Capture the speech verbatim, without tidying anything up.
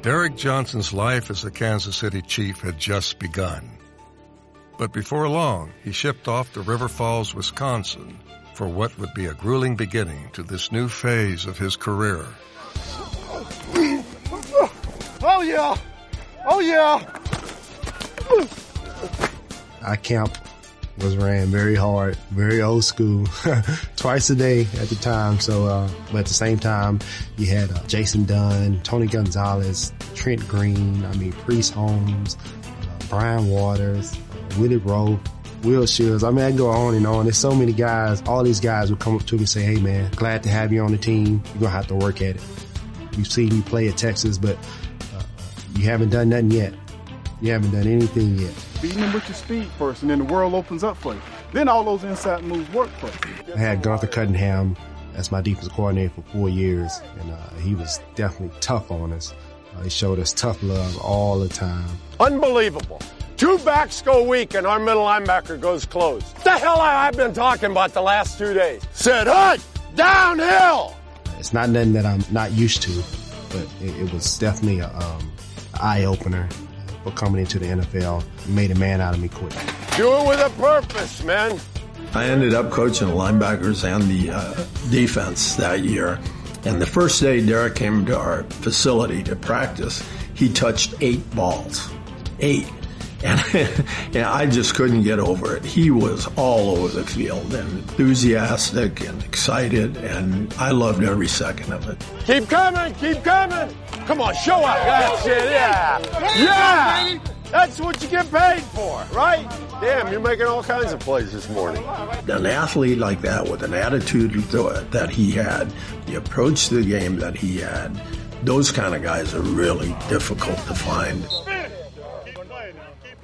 Derek Johnson's life as a Kansas City Chief had just begun. But before long, he shipped off to River Falls, Wisconsin, for what would be a grueling beginning to this new phase of his career. Oh, yeah! Oh, yeah! Our camp was ran very hard, very old school, twice a day at the time. So, uh, but at the same time, you had uh, Jason Dunn, Tony Gonzalez, Trent Green, I mean, Priest Holmes, uh, Brian Waters, uh, Willie Rowe, Will Shields. I mean, I can go on and on. There's so many guys. All these guys would come up to me and say, hey, man, glad to have you on the team. You're going to have to work at it. You've seen me play at Texas, but uh, you haven't done nothing yet. You haven't done anything yet. Beating them with your speed first, and then the world opens up for you. Then all those inside moves work for you. I had Gunther Cunningham as my defensive coordinator for four years, and uh, he was definitely tough on us. Uh, he showed us tough love all the time. Unbelievable. Two backs go weak, and our middle linebacker goes closed. What the hell have I been talking about the last two days? Said, Hut, downhill! It's not nothing that I'm not used to, but it, it was definitely an um, eye-opener for coming into the N F L. It made a man out of me quick. Do it with a purpose, man. I ended up coaching the linebackers and the uh, defense that year. And the first day Derek came to our facility to practice, he touched eight balls. Eight. And, and I just couldn't get over it. He was all over the field and enthusiastic and excited, and I loved every second of it. Keep coming, keep coming. Come on, show up. That's it, yeah. Yeah! That's what you get paid for, right? Damn, you're making all kinds of plays this morning. An athlete like that with an attitude that he had, the approach to the game that he had, those kind of guys are really difficult to find.